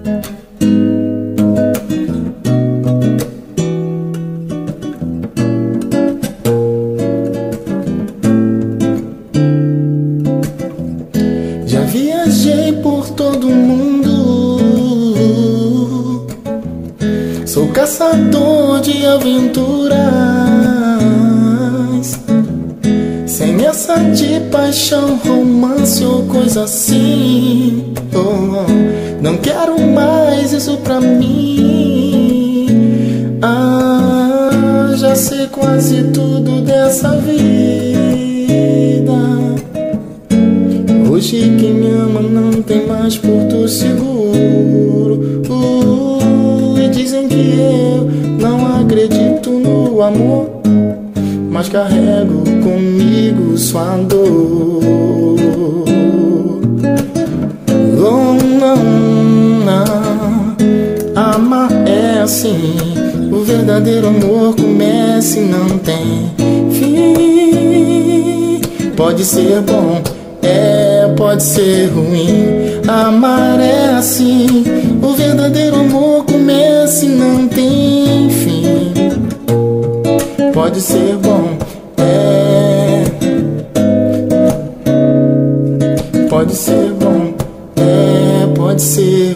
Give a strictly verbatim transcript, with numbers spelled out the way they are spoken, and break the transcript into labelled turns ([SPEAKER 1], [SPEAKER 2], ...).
[SPEAKER 1] Já viajei por todo mundo, sou caçador de aventuras. Sem essa de paixão, romance ou coisa assim, oh, não quero mais isso pra mim. Ah, já sei quase tudo dessa vida. Hoje quem me ama não tem mais porto seguro, uh, e dizem que eu não acredito no amor, mas carrego comigo sua dor. Oh, não, não, amar é assim, o verdadeiro amor começa e não tem fim. Pode ser bom, é, pode ser ruim, amar é assim, o verdadeiro amor começa e não tem fim. Pode ser bom, é, pode ser bom, é, pode ser